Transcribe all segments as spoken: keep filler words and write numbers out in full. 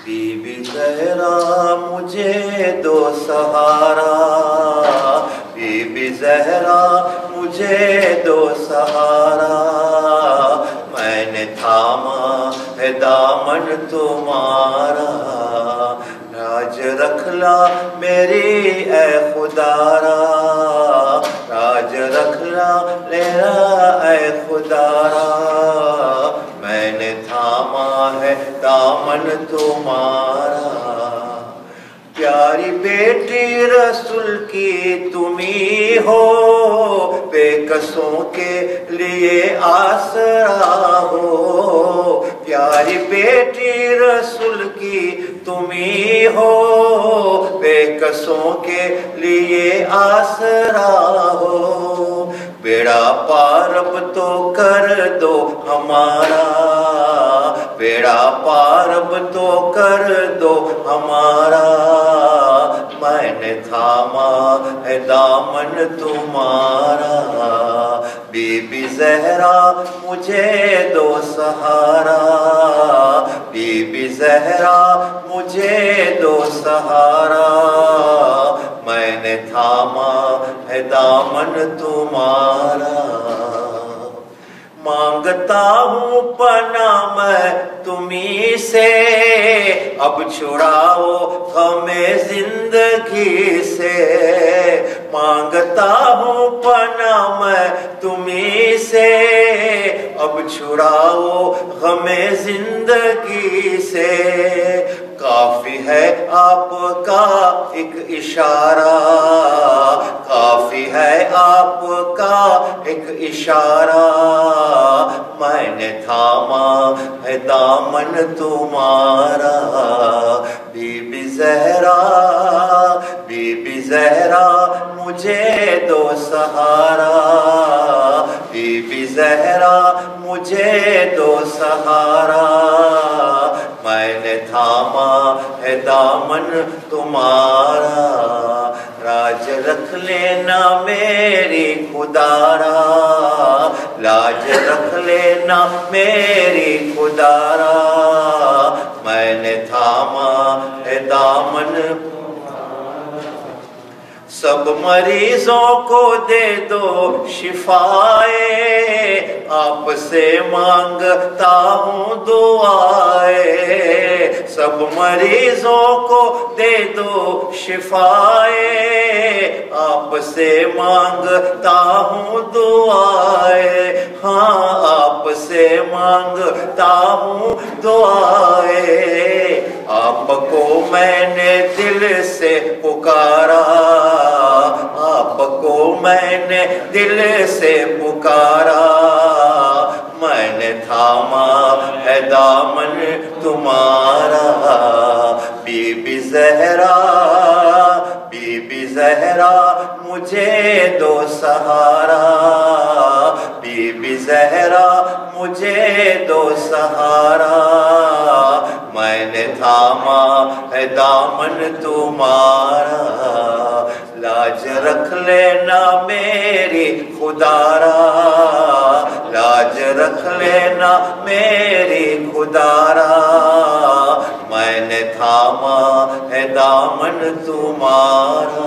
Be be Zahra مجھے دو سہارا، بی بی زہرا مجھے دو سہارا، میں نے تھاما ہے دامن تمہارا، راج رکھ لا میری اے خدارا، راج رکھ لا میرا اے خدارا، میں نے تھاما ہے دامن تمہارا، پیاری بیٹی رسول کی تمہیں ہو، بے کسوں کے لیے آسرا ہو، پیاری بیٹی رسول کی تمہیں ہو، بے کسوں کے لیے آسرا ہو، بیڑا پار اب تو کر دو ہمارا، بیڑا پار اب تو کر دو ہمارا، میں نے تھاما ہے دامن تمہارا، بی بی زہرا مجھے دو سہارا، بی بی زہرا مجھے دو سہارا، میں نے تھاما ہے دامن تمہارا، مانگتا ہوں پناہ میں تمہیں سے، اب چھڑاؤ غم زندگی سے، مانگتا ہوں پناہ میں تمہیں سے، اب چھڑاؤ غم زندگی سے، کافی ہے آپ کا ایک اشارہ، کافی ہے آپ کا ایک اشارہ، میں نے تھاما ہے دامن تمہارا، بی بی زہرا بی بی زہرا مجھے دو سہارا، بی بی زہرا مجھے دو سہارا، میں نے تھاما ہے دامن تمہارا، راج رکھ لینا میری خدارا، لاج رکھ لینا میری خدارا، میں نے تھاما ہے دامن، سب مریضوں کو دے دو شفائے، آپ سے مانگتا ہوں دعائے، سب مریضوں کو دے دو شفائے، آپ سے مانگتا ہوں دعائے، ہاں آپ سے مانگتا ہوں دعائے، آپ کو میں نے دل سے پکارا، آپ کو میں نے دل سے پکارا، میں نے تھاما ہے دامن تمہارا، بی بی زہرا بی بی زہرا مجھے دو سہارا، بی بی زہرا مجھے دو سہارا، میں نے تھاما ہے دامن تمہارا، لاج رکھ لینا میری خدارا، لاج رکھ لینا میری خدارا، میں نے تھاما ہے دامن تمہارا،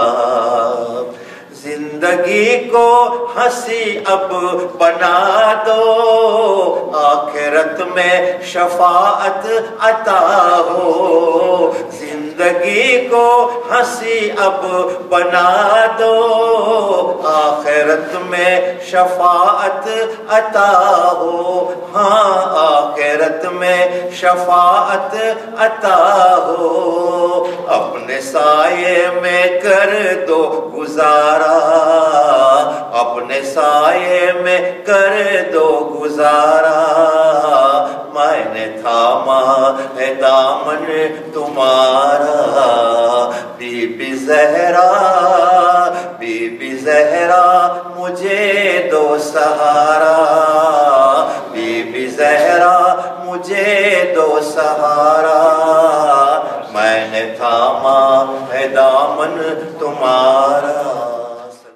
زندگی کو ہنسی اب بنا دو، آخرت میں شفاعت عطا ہو، زندگی کو ہنسی اب بنا دو، آخرت میں شفاعت عطا ہو، ہاں آخرت میں شفاعت عطا ہو، اپنے سائے میں کر دو گزارا، اپنے سائے میں کر دو گزارا، میں نے تھاما ہے دامن تمہارا، بی بی زہرا بی بی زہرا مجھے دو سہارا، بی بی زہرا مجھے دو سہارا، میں نے تھاما ہے دامن تمہارا۔